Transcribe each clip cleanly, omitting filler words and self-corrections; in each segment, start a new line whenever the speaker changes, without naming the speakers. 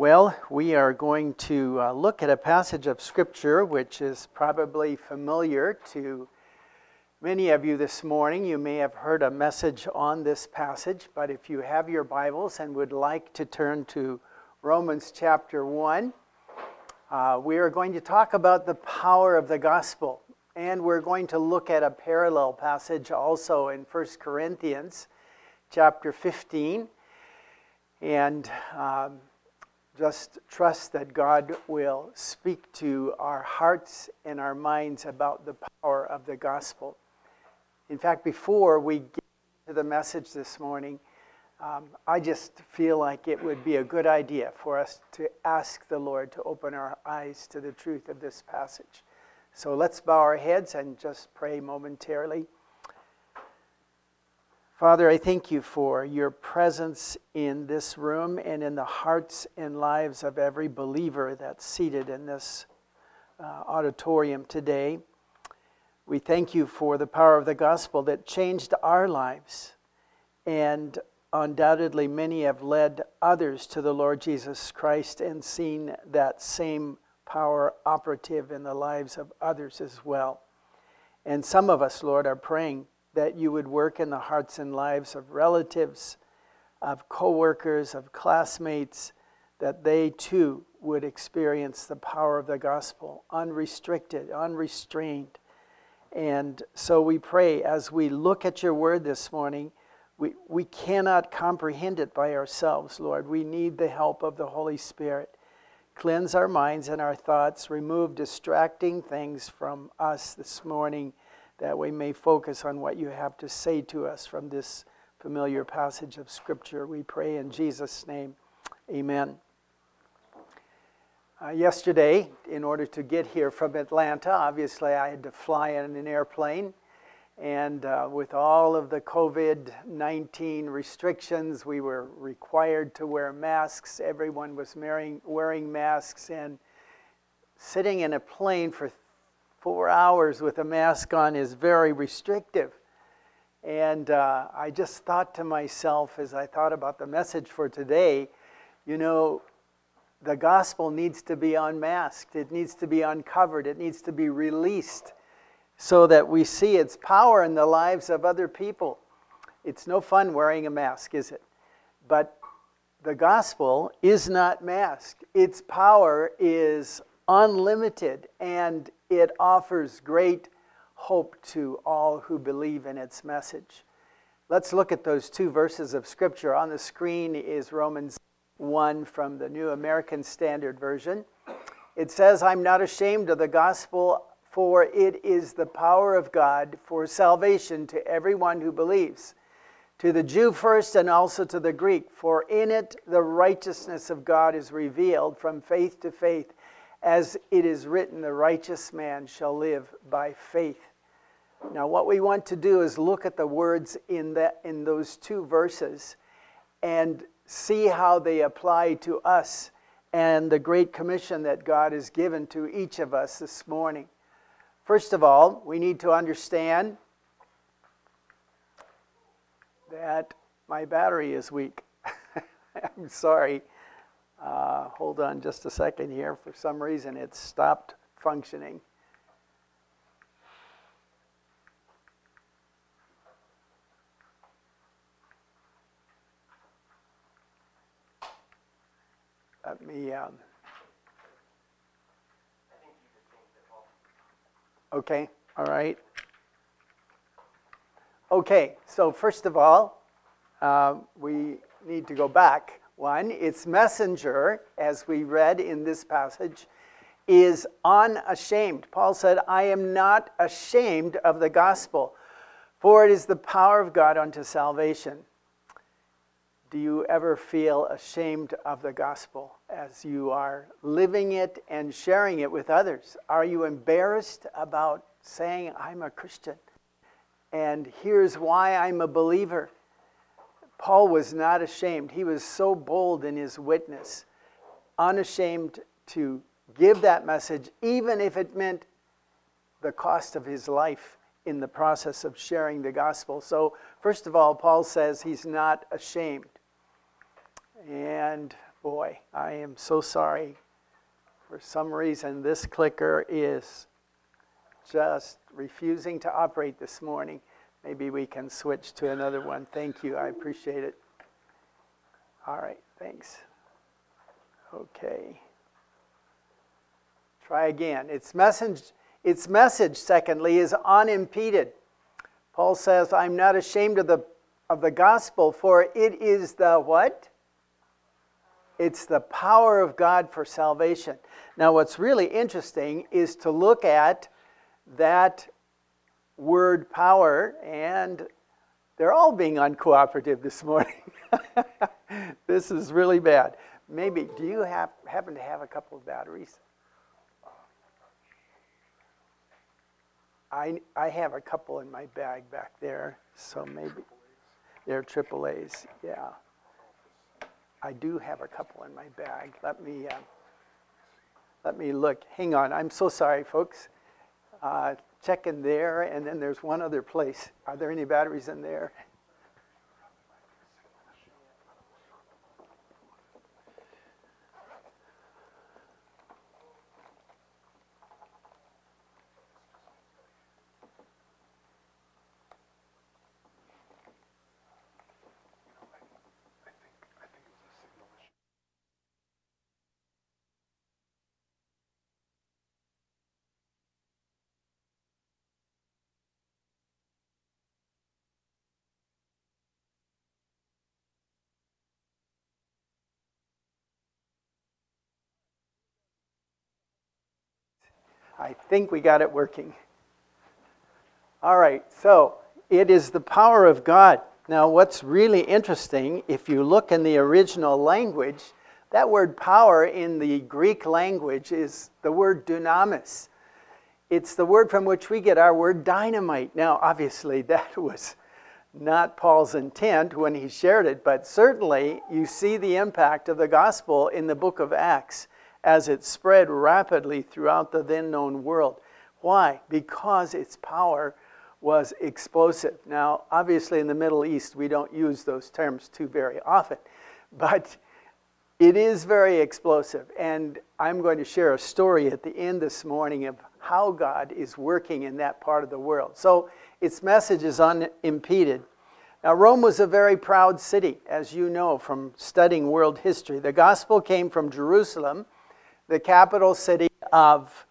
Well, we are going to look at a passage of Scripture which is probably familiar to many of you this morning. You may have heard a message on this passage, but if you have your Bibles and would like to turn to Romans chapter 1, we are going to talk about the power of the gospel. And we're going to look at a parallel passage also in 1 Corinthians chapter 15. And just trust that God will speak to our hearts and our minds about the power of the gospel. In fact, before we get to the message this morning, I just feel like it would be a good idea for us to ask the Lord to open our eyes to the truth of this passage. So let's bow our heads and just pray momentarily. Father, I thank you for your presence in this room and in the hearts and lives of every believer that's seated in this auditorium today. We thank you for the power of the gospel that changed our lives, and undoubtedly many have led others to the Lord Jesus Christ and seen that same power operative in the lives of others as well. And some of us, Lord, are praying that you would work in the hearts and lives of relatives, of co-workers, of classmates, that they too would experience the power of the gospel, unrestricted, unrestrained. And so we pray as we look at your word this morning, we cannot comprehend it by ourselves, Lord. We need the help of the Holy Spirit. Cleanse our minds and our thoughts, remove distracting things from us this morning, that we may focus on what you have to say to us from this familiar passage of Scripture. We pray in Jesus' name. Amen. Yesterday, in order to get here from Atlanta, obviously I had to fly in an airplane. And with all of the COVID-19 restrictions, we were required to wear masks. Everyone was wearing masks, and sitting in a plane for 4 hours with a mask on is very restrictive. And I just thought to myself, as I thought about the message for today, you know, the gospel needs to be unmasked. It needs to be uncovered. It needs to be released so that we see its power in the lives of other people. It's no fun wearing a mask, is it? But the gospel is not masked. Its power is unlimited, and it offers great hope to all who believe in its message. Let's look at those two verses of Scripture. On the screen is Romans 1 from the New American Standard Version. It says, "I'm not ashamed of the gospel, for it is the power of God for salvation to everyone who believes, to the Jew first and also to the Greek. For in it the righteousness of God is revealed from faith to faith, as it is written, the righteous man shall live by faith." Now what we want to do is look at the words in those two verses and see how they apply to us and the great commission that God has given to each of us this morning. First of all, we need to understand that my battery is weak. I'm sorry. Hold on just a second here. For some reason, it stopped functioning. Let me... Okay, all right. Okay, so first of all, we need to go back. One, its messenger, as we read in this passage, is unashamed. Paul said, "I am not ashamed of the gospel, for it is the power of God unto salvation." Do you ever feel ashamed of the gospel as you are living it and sharing it with others? Are you embarrassed about saying, "I'm a Christian, and here's why I'm a believer"? Paul was not ashamed. He was so bold in his witness, unashamed to give that message, even if it meant the cost of his life in the process of sharing the gospel. So, first of all, Paul says he's not ashamed. And Boy, I am so sorry. For some reason, this clicker is just refusing to operate this morning. Maybe we can switch to another one. Thank you. I appreciate it. All right. Thanks. Okay. Try again. Its message, secondly, is unimpeded. Paul says, I'm not ashamed of the gospel, for it is the what? It's the power of God for salvation. Now, what's really interesting is to look at that word power, and they're all being uncooperative this morning. This is really bad. Maybe, do you happen to have a couple of batteries? I have a couple in my bag back there, so maybe they're AAAs, yeah. I do have a couple in my bag. Let me look. Hang on. I'm so sorry, folks. Check in there, and then there's one other place. Are there any batteries in there? I think we got it working. All right, so it is the power of God. Now, what's really interesting, if you look in the original language, that word power in the Greek language is the word dunamis. It's the word from which we get our word dynamite. Now, obviously, that was not Paul's intent when he shared it, but certainly you see the impact of the gospel in the book of Acts as it spread rapidly throughout the then known world. Why? Because its power was explosive. Now, obviously in the Middle East, we don't use those terms too very often, but it is very explosive. And I'm going to share a story at the end this morning of how God is working in that part of the world. So its message is unimpeded. Now, Rome was a very proud city, as you know from studying world history. The gospel came from Jerusalem, the capital city of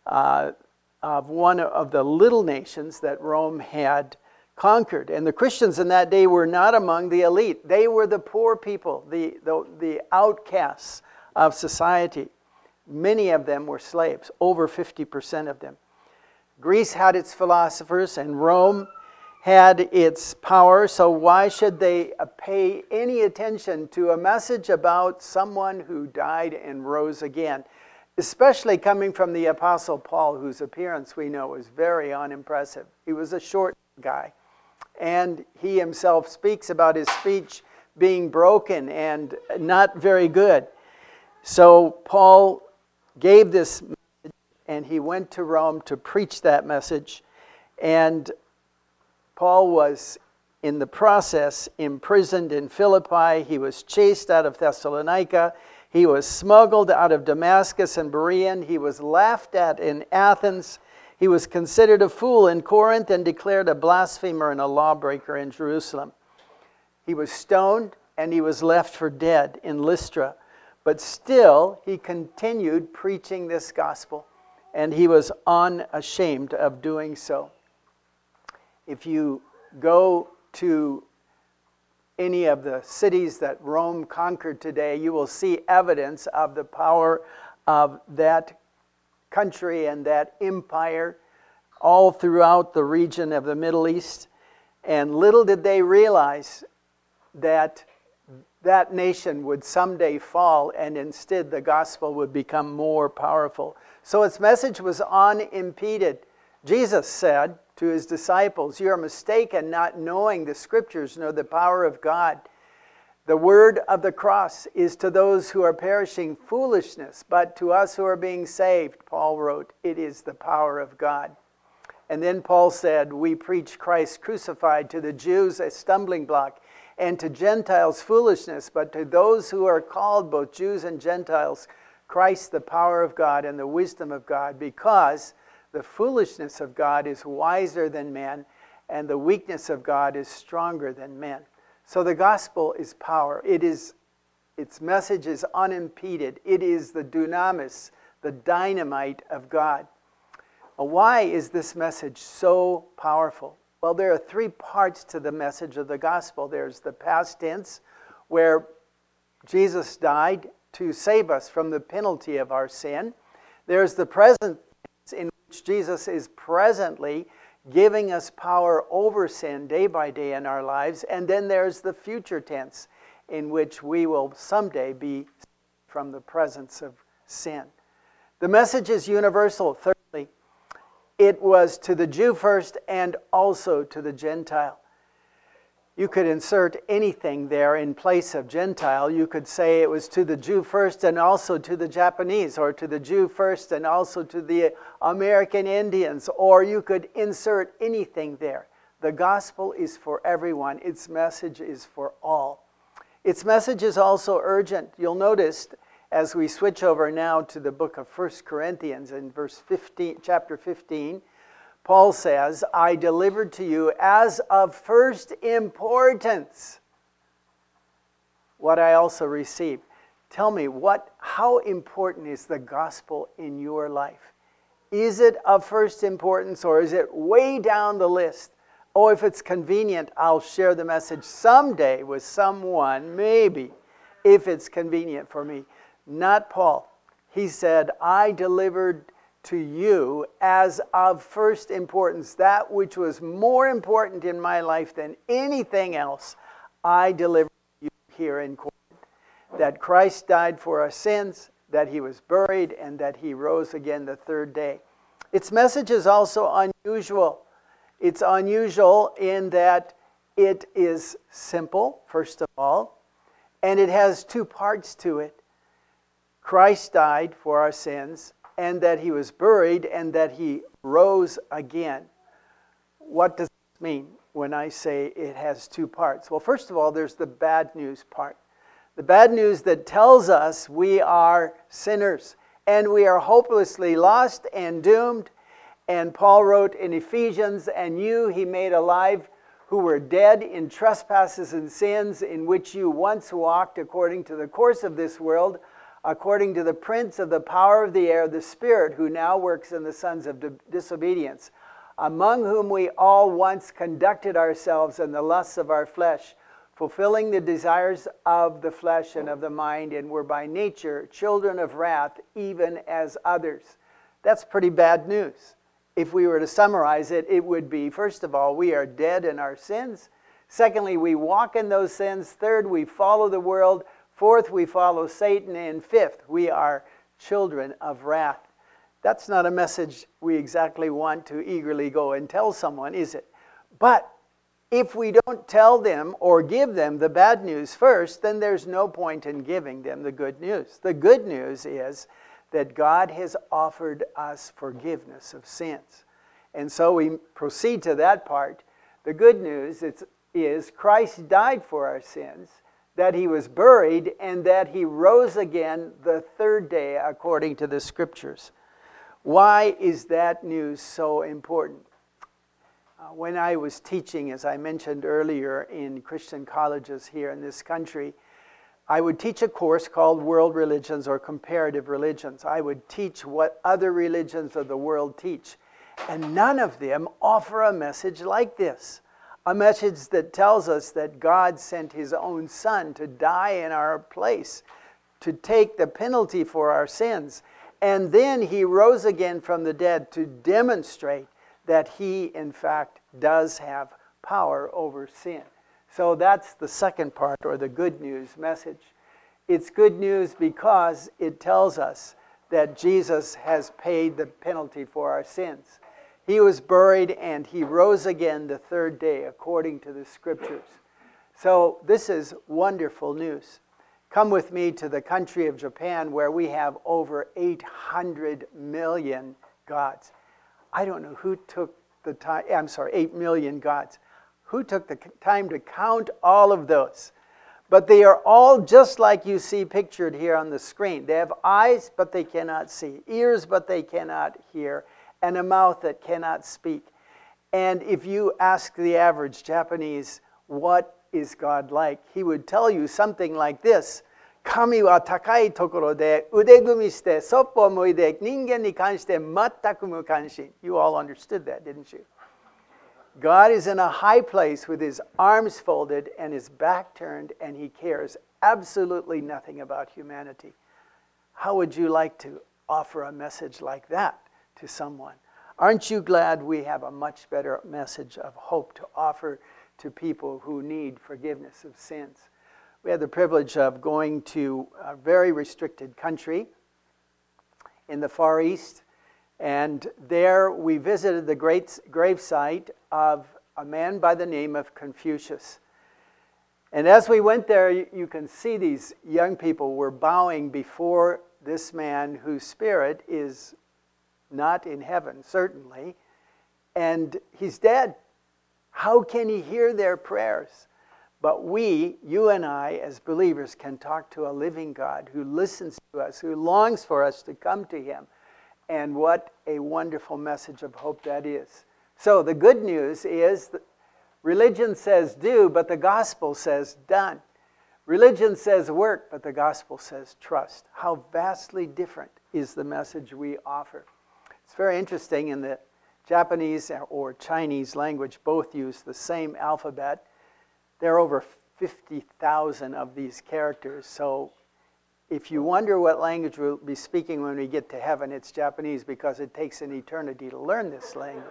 one of the little nations that Rome had conquered. And the Christians in that day were not among the elite. They were the poor people, the outcasts of society. Many of them were slaves, over 50% of them. Greece had its philosophers, and Rome had its power, so why should they pay any attention to a message about someone who died and rose again? Especially coming from the Apostle Paul, whose appearance we know was very unimpressive. He was a short guy, and he himself speaks about his speech being broken and not very good. So Paul gave this message, and he went to Rome to preach that message, and Paul was, in the process, imprisoned in Philippi. He was chased out of Thessalonica. He was smuggled out of Damascus and Berean. He was laughed at in Athens. He was considered a fool in Corinth and declared a blasphemer and a lawbreaker in Jerusalem. He was stoned and he was left for dead in Lystra. But still, he continued preaching this gospel, and he was unashamed of doing so. If you go to any of the cities that Rome conquered today, you will see evidence of the power of that country and that empire all throughout the region of the Middle East. And little did they realize that that nation would someday fall, and instead the gospel would become more powerful. So its message was unimpeded. Jesus said to his disciples, "You are mistaken, not knowing the scriptures nor the power of God. The word of the cross is to those who are perishing foolishness, but to us who are being saved," Paul wrote, "it is the power of God." And then Paul said, "We preach Christ crucified, to the Jews a stumbling block, and to Gentiles foolishness, but to those who are called, both Jews and Gentiles, Christ the power of God and the wisdom of God, because the foolishness of God is wiser than men, and the weakness of God is stronger than men. So the gospel is power. Its message is unimpeded. It is the dunamis, the dynamite of God. Why is this message so powerful? Well, there are three parts to the message of the gospel. There's the past tense, where Jesus died to save us from the penalty of our sin. There's the present tense, in which Jesus is presently giving us power over sin day by day in our lives. And then there's the future tense, in which we will someday be from the presence of sin. The message is universal. Thirdly, it was to the Jew first and also to the Gentile. You could insert anything there in place of Gentile. You could say it was to the Jew first and also to the Japanese, or to the Jew first and also to the American Indians, or you could insert anything there. The gospel is for everyone. Its message is for all. Its message is also urgent. You'll notice as we switch over now to the book of 1 Corinthians in chapter 15, Paul says, I delivered to you as of first importance what I also received. Tell me, how important is the gospel in your life? Is it of first importance, or is it way down the list? Oh, if it's convenient, I'll share the message someday with someone, maybe, if it's convenient for me. Not Paul. He said, I delivered to you as of first importance, that which was more important in my life than anything else, I delivered to you here in Corinth. That Christ died for our sins, that he was buried, and that he rose again the third day. Its message is also unusual. It's unusual in that it is simple, first of all, and it has two parts to it. Christ died for our sins, and that he was buried, and that he rose again. What does this mean when I say it has two parts? Well, first of all, there's the bad news part. The bad news that tells us we are sinners, and we are hopelessly lost and doomed. And Paul wrote in Ephesians, and you he made alive who were dead in trespasses and sins, in which you once walked according to the course of this world, according to the prince of the power of the air, the Spirit, who now works in the sons of disobedience, among whom we all once conducted ourselves in the lusts of our flesh, fulfilling the desires of the flesh and of the mind, and were by nature children of wrath, even as others. That's pretty bad news. If we were to summarize it, it would be, first of all, we are dead in our sins. Secondly, we walk in those sins. Third, we follow the world. Fourth, we follow Satan. And fifth, we are children of wrath. That's not a message we exactly want to eagerly go and tell someone, is it? But if we don't tell them or give them the bad news first, then there's no point in giving them the good news. The good news is that God has offered us forgiveness of sins. And so we proceed to that part. The good news is Christ died for our sins, that he was buried, and that he rose again the third day according to the Scriptures. Why is that news so important? When I was teaching, as I mentioned earlier, in Christian colleges here in this country, I would teach a course called World Religions or Comparative Religions. I would teach what other religions of the world teach. And none of them offer a message like this. A message that tells us that God sent his own Son to die in our place, to take the penalty for our sins. And then he rose again from the dead to demonstrate that he, in fact, does have power over sin. So that's the second part, or the good news message. It's good news because it tells us that Jesus has paid the penalty for our sins. He was buried and he rose again the third day according to the Scriptures. So this is wonderful news. Come with me to the country of Japan, where we have over 800 million gods. I don't know who took the time, 8 million gods. Who took the time to count all of those? But they are all just like you see pictured here on the screen. They have eyes, but they cannot see. Ears, but they cannot hear. And a mouth that cannot speak. And if you ask the average Japanese, what is God like? He would tell you something like this. Kami wa takai tokoro de udegumi shite soppo muide ningen ni kanshite mattaku mukanshin. You all understood that, didn't you? God is in a high place with his arms folded and his back turned, and he cares absolutely nothing about humanity. How would you like to offer a message like that to someone? Aren't you glad we have a much better message of hope to offer to people who need forgiveness of sins? We had the privilege of going to a very restricted country in the Far East, and there we visited the great gravesite of a man by the name of Confucius. And as we went there, you can see these young people were bowing before this man whose spirit is not in heaven, certainly, and he's dead. How can he hear their prayers? But we, you and I, as believers, can talk to a living God who listens to us, who longs for us to come to him. And what a wonderful message of hope that is. So the good news is that religion says do, but the gospel says done. Religion says work, but the gospel says trust. How vastly different is the message we offer. It's very interesting. In the Japanese or Chinese language, both use the same alphabet. There are over 50,000 of these characters. So if you wonder what language we'll be speaking when we get to heaven, it's Japanese, because it takes an eternity to learn this language.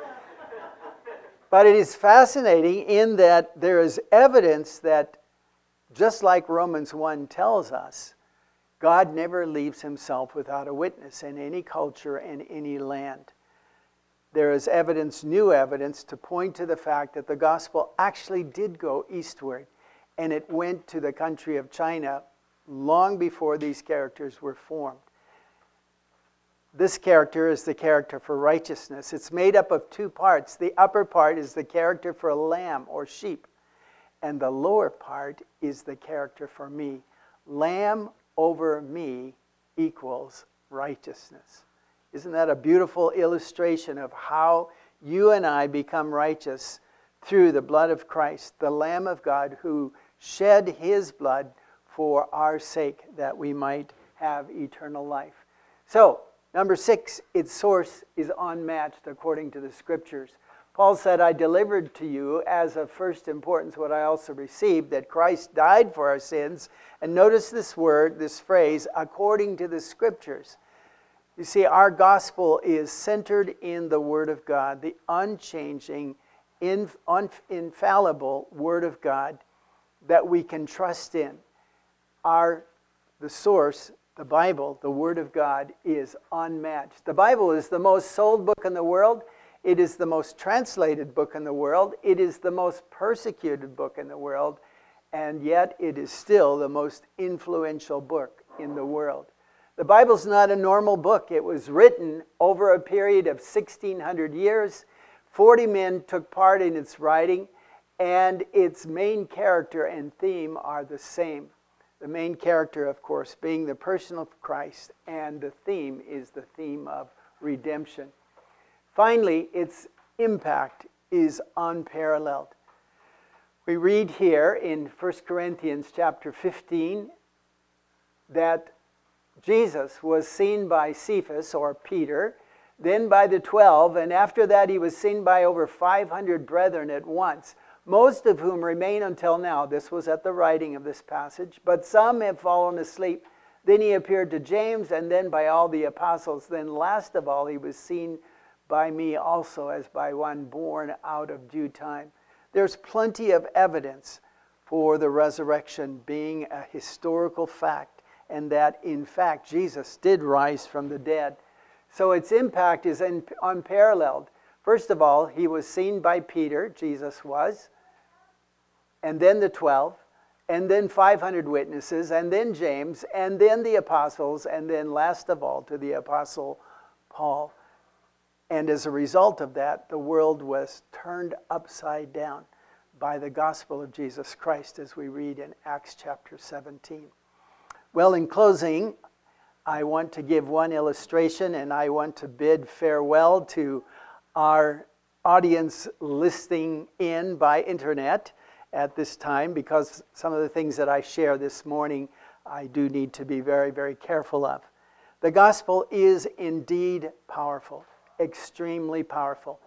But it is fascinating in that there is evidence that, just like Romans 1 tells us, God never leaves himself without a witness in any culture and any land. There is evidence, new evidence, to point to the fact that the gospel actually did go eastward, and it went to the country of China long before these characters were formed. This character is the character for righteousness. It's made up of two parts. The upper part is the character for lamb or sheep, and the lower part is the character for me. Lamb over me equals righteousness. Isn't that a beautiful illustration of how you and I become righteous through the blood of Christ, the Lamb of God who shed his blood for our sake that we might have eternal life? So, number 6, its source is unmatched according to the Scriptures. Paul said, I delivered to you as of first importance what I also received, that Christ died for our sins. And notice this word, this phrase, according to the Scriptures. You see, our gospel is centered in the Word of God, the unchanging, infallible Word of God that we can trust in. The source, the Bible, the Word of God, is unmatched. The Bible is the most sold book in the world. It is the most translated book in the world. It is the most persecuted book in the world. And yet it is still the most influential book in the world. The Bible's not a normal book. It was written over a period of 1,600 years. 40 men took part in its writing, and its main character and theme are the same. The main character, of course, being the person of Christ, and the theme is the theme of redemption. Finally, its impact is unparalleled. We read here in 1 Corinthians chapter 15 that Jesus was seen by Cephas, or Peter, then by the 12, and after that he was seen by over 500 brethren at once, most of whom remain until now. This was at the writing of this passage. But some have fallen asleep. Then he appeared to James, and then by all the apostles. Then last of all he was seen by me also, as by one born out of due time. There's plenty of evidence for the resurrection being a historical fact, and that, in fact, Jesus did rise from the dead. So its impact is unparalleled. First of all, he was seen by Peter, Jesus was, and then the 12, and then 500 witnesses, and then James, and then the apostles, and then last of all to the apostle Paul. And as a result of that, the world was turned upside down. by the gospel of Jesus Christ, as we read in Acts chapter 17. Well, in closing, I want to give one illustration, and I want to bid farewell to our audience listening in by internet at this time, because some of the things that I share this morning I do need to be very, very careful of. The gospel is indeed powerful, extremely powerful.